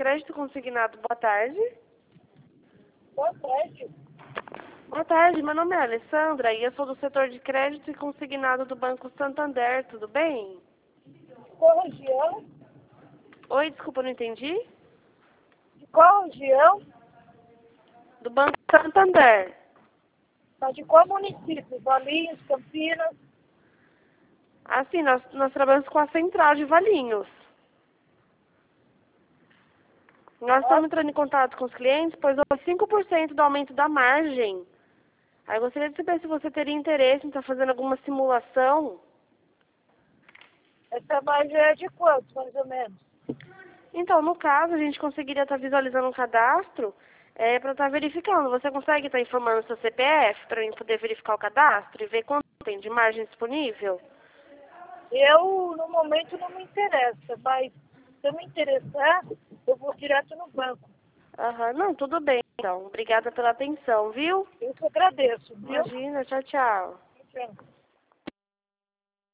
Crédito Consignado, boa tarde. Boa tarde. Boa tarde, meu nome é Alessandra e eu sou do setor de crédito e consignado do Banco Santander, tudo bem? Qual região? Oi, desculpa, não entendi? De qual região? Do Banco Santander. Tá de qual município? Valinhos, Campinas? Assim, nós trabalhamos com a central de Valinhos. Nós estamos entrando em contato com os clientes, pois houve 5% do aumento da margem. Aí eu gostaria de saber se você teria interesse em estar fazendo alguma simulação. Essa margem é de quanto, mais ou menos? Então, no caso, a gente conseguiria estar visualizando um cadastro para estar verificando. Você consegue estar informando o seu CPF para mim poder verificar o cadastro e ver quanto tem de margem disponível? Eu, no momento, não me interessa, mas se eu me interessar, eu vou direto no banco. Aham, não, tudo bem, então. Obrigada pela atenção, viu? Eu que agradeço, viu? Imagina, tchau, tchau. Tchau.